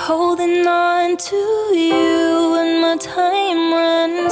Holding on to you when my time runs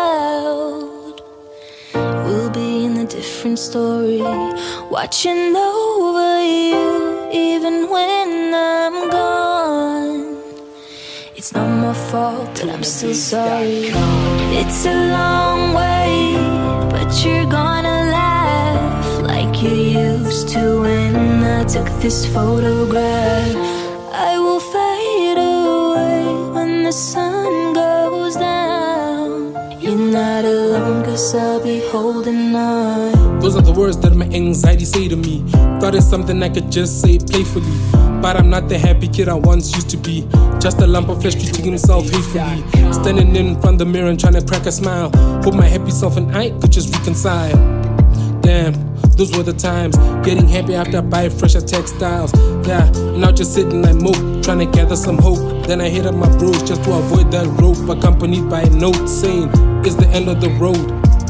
out. We'll be in a different story, watching over you even when I'm gone. It's not my fault, but I'm still sorry. It's a long way, but you're gonna laugh like you used to when I took this photograph. I will fade away when the sun goes down. You're not alone, 'cause I'll be holding on. Those are the words that my anxiety say to me. Thought it's something I could just say playfully, but I'm not the happy kid I once used to be. Just a lump of flesh treating himself hatefully. Standing in front of the mirror and trying to crack a smile. Hope my happy self and I could just reconcile. Damn, those were the times. Getting happy after I buy fresher textiles. Yeah, now just sitting like mope, trying to gather some hope. Then I hit up my bros just to avoid that rope, accompanied by a note saying it's the end of the road.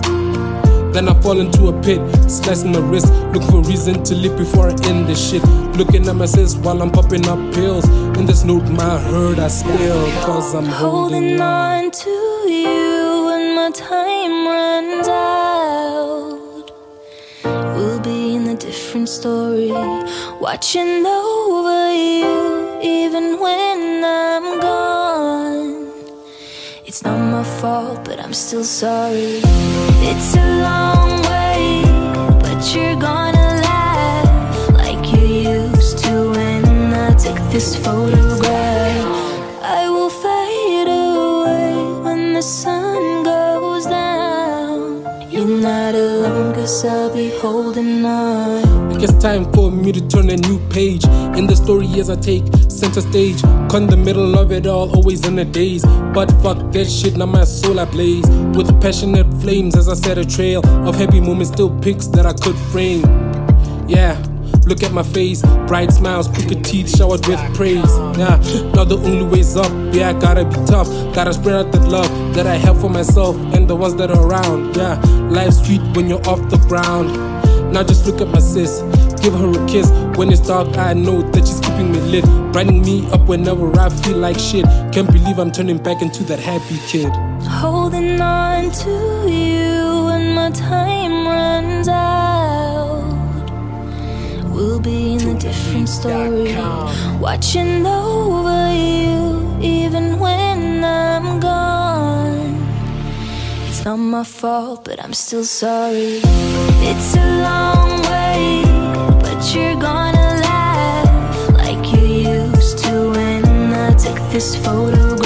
Then I fall into a pit, slicing my wrist, looking for a reason to live before I end this shit. Looking at my sis while I'm popping up pills. In this note, my hurt I spill, 'cause I'm holding on to you when my time runs out. We'll be in a different story, watching over you even when I'm gone. It's not my fault, but I'm still sorry. It's a long way, but you're gonna laugh like you used to when I took this photograph. I will fade away when the sun goes down. You're not alone, 'cause I'll be holding on. I guess time for me to turn a new page in the story as I take center stage. Caught in the middle of it all, always in a daze. But fuck that shit, now my soul I blaze with passionate flames as I set a trail of happy moments, still pics that I could frame. Yeah, look at my face, bright smiles, crooked teeth showered with praise. Yeah, now the only way's up. Yeah, I gotta be tough, gotta spread out that love that I have for myself and the ones that are around. Yeah, life's sweet when you're off the ground. Now just look at my sis, give her a kiss. When it's dark, I know that she's keeping me lit, brightening me up whenever I feel like shit. Can't believe I'm turning back into that happy kid. Holding on to you when my time runs out. We'll be in a different story, watching over you even when I'm gone. It's not my fault, but I'm still sorry. It's a long way, but you're gonna laugh like you used to when I took this photograph.